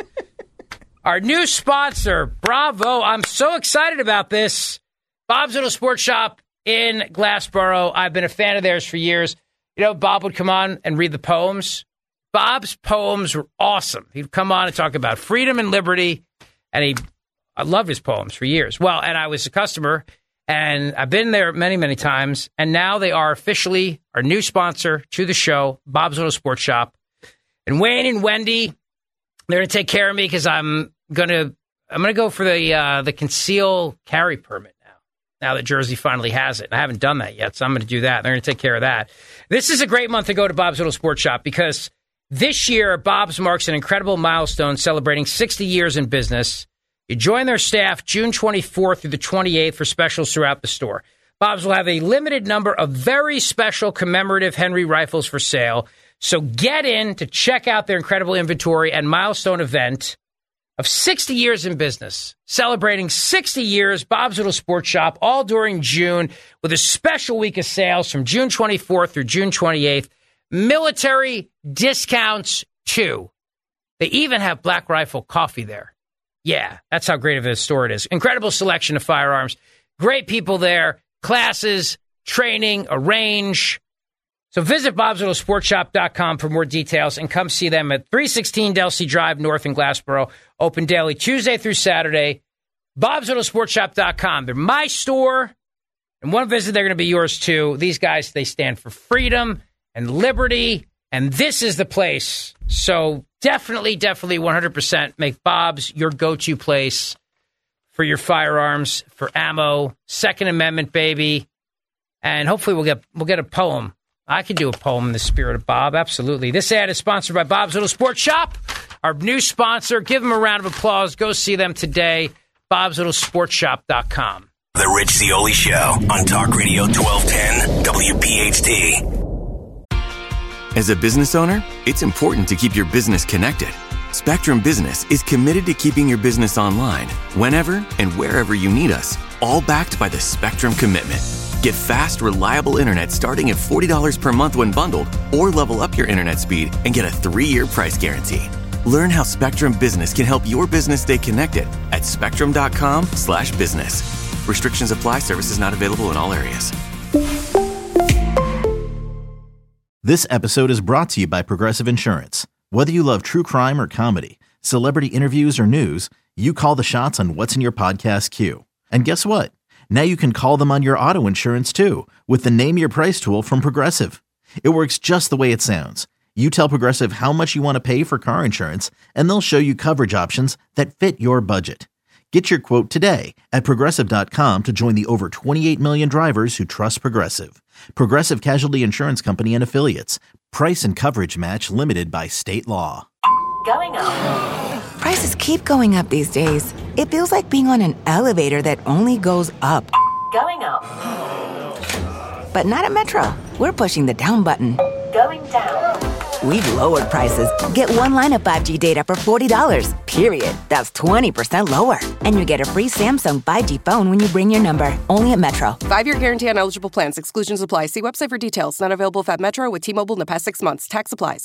Our new sponsor, bravo. I'm so excited about this. Bob's Little Sports Shop in Glassboro. I've been a fan of theirs for years. Bob would come on and read the poems. Bob's poems were awesome. He'd come on and talk about freedom and liberty, and I loved his poems for years. Well, and I was a customer, and I've been there many, many times, and now they are officially our new sponsor to the show, Bob's Little Sports Shop. And Wayne and Wendy, they're going to take care of me because I'm going to go for the conceal carry permit now that Jersey finally has it. I haven't done that yet, so I'm going to do that. They're going to take care of that. This is a great month to go to Bob's Little Sports Shop because this year, Bob's marks an incredible milestone celebrating 60 years in business. You join their staff June 24th through the 28th for specials throughout the store. Bob's will have a limited number of very special commemorative Henry rifles for sale. So get in to check out their incredible inventory and milestone event of 60 years in business. Celebrating 60 years, Bob's Little Sports Shop, all during June with a special week of sales from June 24th through June 28th. Military discounts, too. They even have Black Rifle coffee there. Yeah, that's how great of a store it is. Incredible selection of firearms. Great people there. Classes, training, a range. So visit bobslittlesportshop.com for more details and come see them at 316 Delsea Drive North in Glassboro. Open daily Tuesday through Saturday. bobslittlesportshop.com. They're my store. And one visit, they're going to be yours too. These guys, they stand for freedom and liberty. And this is the place. So definitely 100% make Bob's your go-to place for your firearms, for ammo, Second Amendment, baby. And hopefully we'll get a poem. I could do a poem in the spirit of Bob, absolutely. This ad is sponsored by Bob's Little Sports Shop, our new sponsor. Give them a round of applause. Go see them today, bobslittlesportshop.com. The Rich Zeoli Show on Talk Radio 1210 WPHT. As a business owner, it's important to keep your business connected. Spectrum Business is committed to keeping your business online whenever and wherever you need us, all backed by the Spectrum Commitment. Get fast, reliable internet starting at $40 per month when bundled, or level up your internet speed and get a 3-year price guarantee. Learn how Spectrum Business can help your business stay connected at spectrum.com/business. Restrictions apply. Services not available in all areas. This episode is brought to you by Progressive Insurance. Whether you love true crime or comedy, celebrity interviews or news, you call the shots on what's in your podcast queue. And guess what? Now you can call them on your auto insurance too with the Name Your Price tool from Progressive. It works just the way it sounds. You tell Progressive how much you want to pay for car insurance, and they'll show you coverage options that fit your budget. Get your quote today at Progressive.com to join the over 28 million drivers who trust Progressive. Progressive Casualty Insurance Company and Affiliates. Price and coverage match limited by state law. Going up. Prices keep going up these days. It feels like being on an elevator that only goes up. Going up. But not at Metro. We're pushing the down button. Going down. We've lowered prices. Get one line of 5G data for $40, period. That's 20% lower. And you get a free Samsung 5G phone when you bring your number. Only at Metro. 5-year guarantee on eligible plans. Exclusions apply. See website for details. Not available if at Metro with T-Mobile in the past 6 months. Tax applies.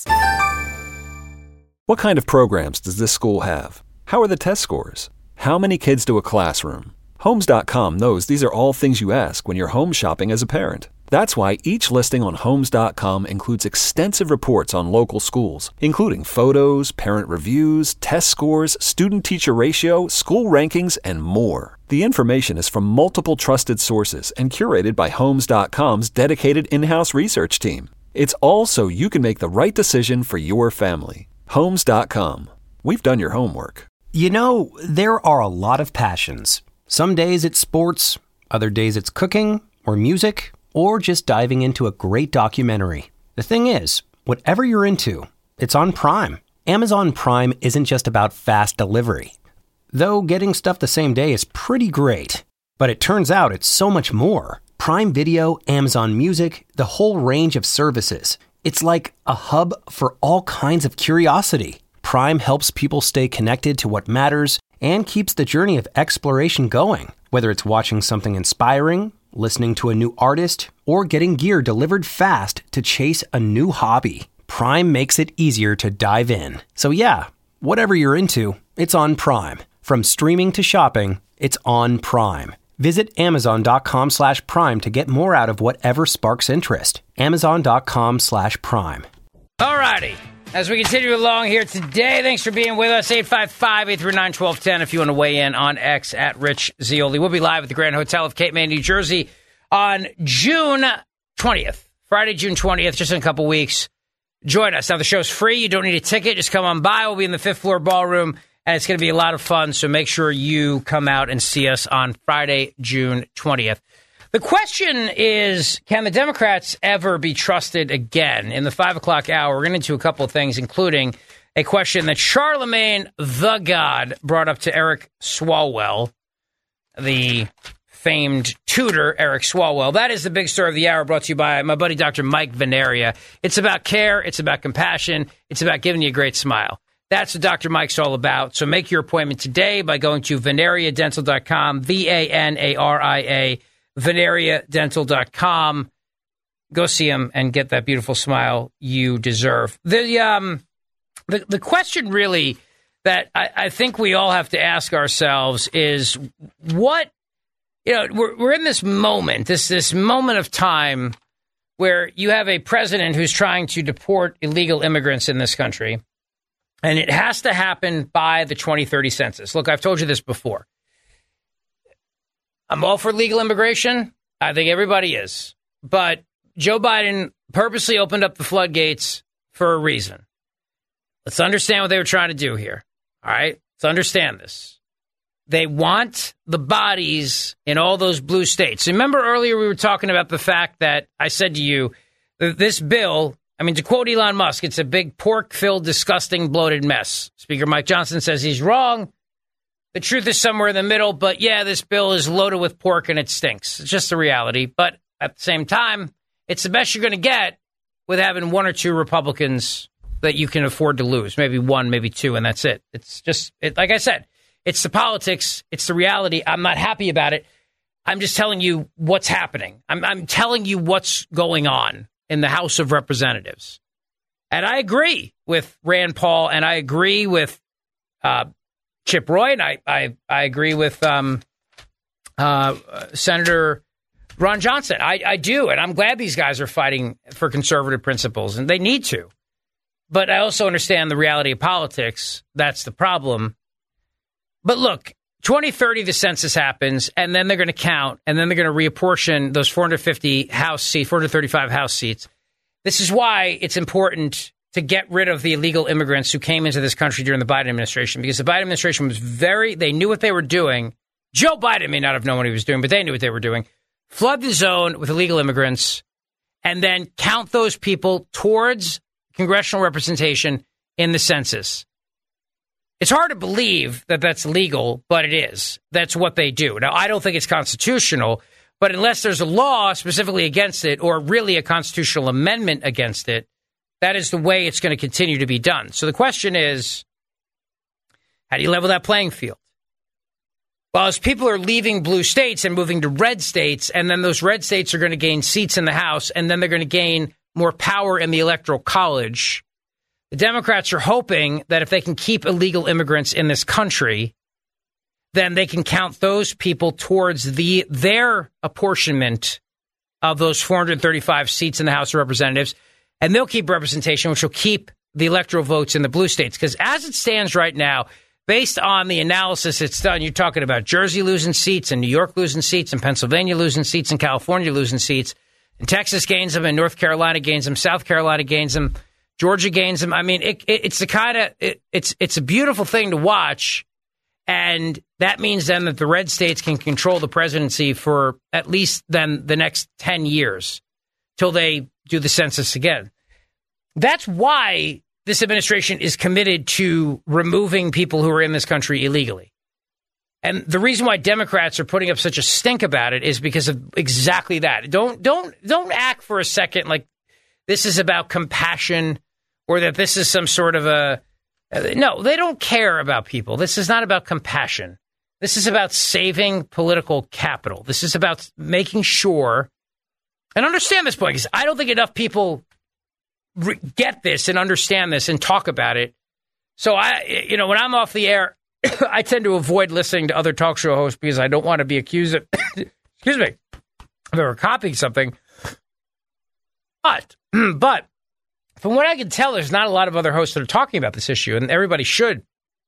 What kind of programs does this school have? How are the test scores? How many kids do a classroom? Homes.com knows these are all things you ask when you're home shopping as a parent. That's why each listing on Homes.com includes extensive reports on local schools, including photos, parent reviews, test scores, student-teacher ratio, school rankings, and more. The information is from multiple trusted sources and curated by Homes.com's dedicated in-house research team. It's all so you can make the right decision for your family. Homes.com. We've done your homework. You know, there are a lot of passions. Some days it's sports, other days it's cooking or music, or just diving into a great documentary. The thing is, whatever you're into, it's on Prime. Amazon Prime isn't just about fast delivery. Though getting stuff the same day is pretty great. But it turns out it's so much more. Prime Video, Amazon Music, the whole range of services. It's like a hub for all kinds of curiosity. Prime helps people stay connected to what matters and keeps the journey of exploration going. Whether it's watching something inspiring, listening to a new artist, or getting gear delivered fast to chase a new hobby, Prime makes it easier to dive in. So yeah, whatever you're into, it's on Prime. From streaming to shopping, it's on Prime. Visit Amazon.com/Prime to get more out of whatever sparks interest. Amazon.com/Prime. All righty. As we continue along here today, thanks for being with us. 855-839-1210 if you want to weigh in on X at Rich Zeoli. We'll be live at the Grand Hotel of Cape May, New Jersey on June 20th. Friday, June 20th, just in a couple weeks. Join us. Now, the show's free. You don't need a ticket. Just come on by. We'll be in the 5th floor ballroom, and it's going to be a lot of fun. So make sure you come out and see us on Friday, June 20th. The question is, can the Democrats ever be trusted again? In the 5 o'clock hour, we're going to do a couple of things, including a question that Charlemagne the God brought up to Eric Swalwell, the famed tutor Eric Swalwell. That is the big story of the hour, brought to you by my buddy Dr. Mike Veneria. It's about care. It's about compassion. It's about giving you a great smile. That's what Dr. Mike's all about. So make your appointment today by going to veneriadental.com, VANARIA, veneriadental.com. Go see him and get that beautiful smile you deserve. The question really that I think we all have to ask ourselves is what, we're in this moment, this moment of time where you have a president who's trying to deport illegal immigrants in this country, and it has to happen by the 2030 census. Look, I've told you this before. I'm all for legal immigration. I think everybody is. But Joe Biden purposely opened up the floodgates for a reason. Let's understand what they were trying to do here. All right? Let's understand this. They want the bodies in all those blue states. Remember earlier we were talking about the fact that I said to you that this bill, to quote Elon Musk, it's a big pork-filled, disgusting, bloated mess. Speaker Mike Johnson says he's wrong. The truth is somewhere in the middle, but yeah, this bill is loaded with pork and it stinks. It's just the reality. But at the same time, it's the best you're going to get with having one or two Republicans that you can afford to lose. Maybe one, maybe two, and that's it. It's just, like I said, it's the politics. It's the reality. I'm not happy about it. I'm just telling you what's happening. I'm telling you what's going on in the House of Representatives. And I agree with Rand Paul, and I agree with Chip Roy, and I agree with Senator Ron Johnson. I do, and I'm glad these guys are fighting for conservative principles, and they need to. But I also understand the reality of politics. That's the problem. But look, 2030, the census happens, and then they're going to count, and then they're going to reapportion those 435 House seats. This is why it's important to get rid of the illegal immigrants who came into this country during the Biden administration, because the Biden administration was they knew what they were doing. Joe Biden may not have known what he was doing, but they knew what they were doing. Flood the zone with illegal immigrants and then count those people towards congressional representation in the census. It's hard to believe that that's legal, but it is. That's what they do. Now, I don't think it's constitutional, but unless there's a law specifically against it or really a constitutional amendment against it, that is the way it's going to continue to be done. So the question is, how do you level that playing field? Well, as people are leaving blue states and moving to red states, and then those red states are going to gain seats in the House, and then they're going to gain more power in the Electoral College, the Democrats are hoping that if they can keep illegal immigrants in this country, then they can count those people towards their apportionment of those 435 seats in the House of Representatives, and they'll keep representation, which will keep the electoral votes in the blue states. Because as it stands right now, based on the analysis it's done, you're talking about Jersey losing seats and New York losing seats and Pennsylvania losing seats and California losing seats. And Texas gains them and North Carolina gains them. South Carolina gains them. Georgia gains them. I mean, it's a beautiful thing to watch. And that means then that the red states can control the presidency for at least then the next 10 years till they do the census again. That's why this administration is committed to removing people who are in this country illegally. And the reason why Democrats are putting up such a stink about it is because of exactly that. Don't act for a second like this is about compassion or that this is some sort of a... No, they don't care about people. This is not about compassion. This is about saving political capital. This is about making sure, and understand this point, because I don't think enough people get this and understand this and talk about it. So when I'm off the air, I tend to avoid listening to other talk show hosts because I don't want to be accused of, excuse me, of ever copying something. But from what I can tell, there's not a lot of other hosts that are talking about this issue, and everybody should.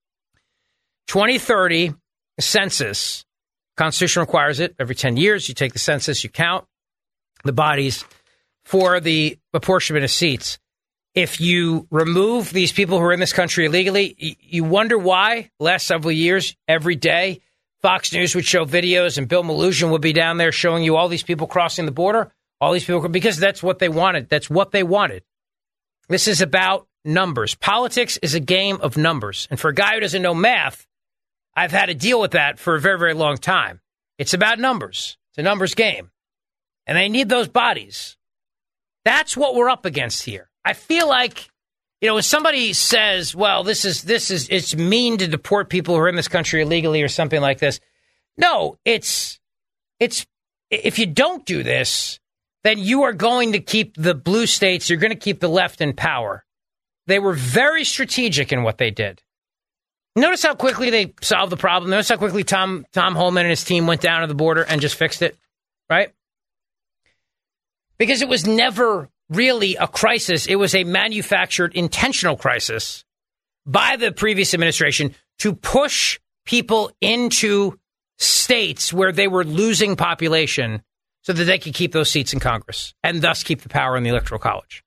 2030 census, Constitution requires it. Every 10 years, you take the census, you count the bodies for the apportionment of seats. If you remove these people who are in this country illegally, you wonder why, last several years, every day, Fox News would show videos and Bill Malugin would be down there showing you all these people crossing the border, all these people, because that's what they wanted. That's what they wanted. This is about numbers. Politics is a game of numbers. And for a guy who doesn't know math, I've had to deal with that for a very, very long time. It's about numbers. It's a numbers game. And they need those bodies. That's what we're up against here. I feel like, when somebody says, well, it's mean to deport people who are in this country illegally or something like this. No, it's if you don't do this, then you are going to keep the blue states, you're going to keep the left in power. They were very strategic in what they did. Notice how quickly they solved the problem. Notice how quickly Tom Homan and his team went down to the border and just fixed it, right? Because it was never really a crisis. It was a manufactured, intentional crisis by the previous administration to push people into states where they were losing population so that they could keep those seats in Congress and thus keep the power in the Electoral College.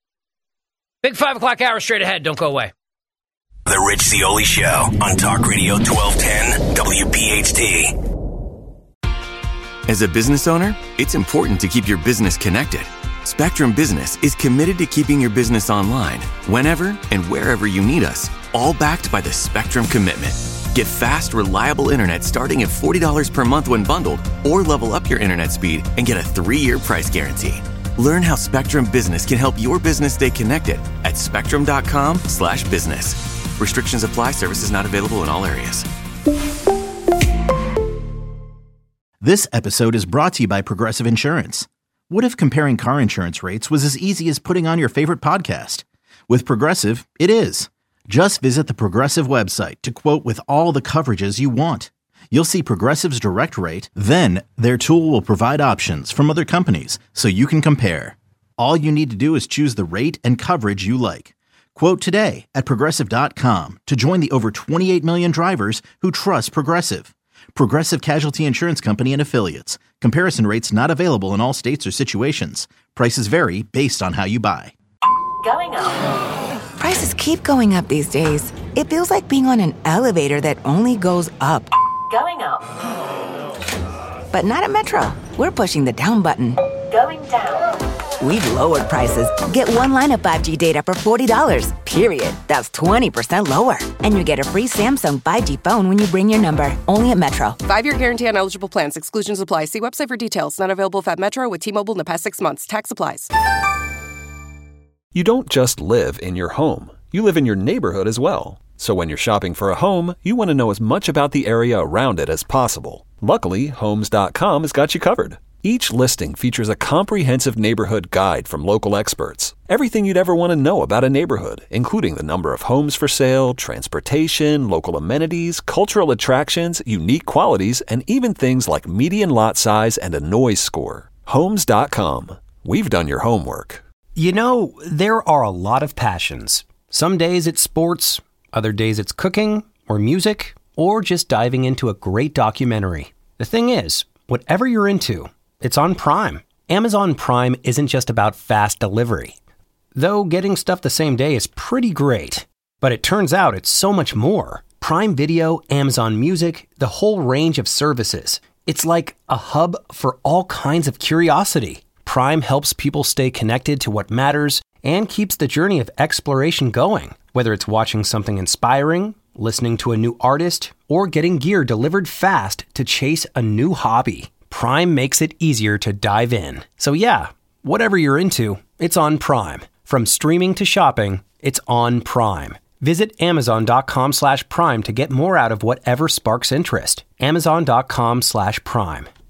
Big 5 o'clock hour straight ahead. Don't go away. The Rich Zeoli Show on Talk Radio 1210 WPHT. As a business owner, it's important to keep your business connected. Spectrum Business is committed to keeping your business online whenever and wherever you need us, all backed by the Spectrum Commitment. Get fast, reliable internet starting at $40 per month when bundled, or level up your internet speed and get a 3-year price guarantee. Learn how Spectrum Business can help your business stay connected at spectrum.com/business. Restrictions apply. Services not available in all areas. This episode is brought to you by Progressive Insurance. What if comparing car insurance rates was as easy as putting on your favorite podcast? With Progressive, it is. Just visit the Progressive website to quote with all the coverages you want. You'll see Progressive's direct rate, then their tool will provide options from other companies so you can compare. All you need to do is choose the rate and coverage you like. Quote today at Progressive.com to join the over 28 million drivers who trust Progressive. Progressive Casualty Insurance Company and Affiliates. Comparison rates not available in all states or situations. Prices vary based on how you buy. Going up. Prices keep going up these days. It feels like being on an elevator that only goes up. Going up. But not at Metro. We're pushing the down button. Going down. We've lowered prices. Get one line of 5G data for $40, period. That's 20% lower. And you get a free Samsung 5G phone when you bring your number. Only at Metro. 5-year guarantee on eligible plans. Exclusions apply. See website for details. Not available if at Metro with T-Mobile in the past 6 months. Tax applies. You don't just live in your home. You live in your neighborhood as well. So when you're shopping for a home, you want to know as much about the area around it as possible. Luckily, Homes.com has got you covered. Each listing features a comprehensive neighborhood guide from local experts. Everything you'd ever want to know about a neighborhood, including the number of homes for sale, transportation, local amenities, cultural attractions, unique qualities, and even things like median lot size and a noise score. Homes.com. We've done your homework. You know, there are a lot of passions. Some days it's sports, other days it's cooking, or music, or just diving into a great documentary. The thing is, whatever you're into, it's on Prime. Amazon Prime isn't just about fast delivery. Though getting stuff the same day is pretty great. But it turns out it's so much more. Prime Video, Amazon Music, the whole range of services. It's like a hub for all kinds of curiosity. Prime helps people stay connected to what matters and keeps the journey of exploration going. Whether it's watching something inspiring, listening to a new artist, or getting gear delivered fast to chase a new hobby. Prime makes it easier to dive in. So yeah, whatever you're into, it's on Prime. From streaming to shopping, it's on Prime. Visit Amazon.com/Prime to get more out of whatever sparks interest. Amazon.com/Prime.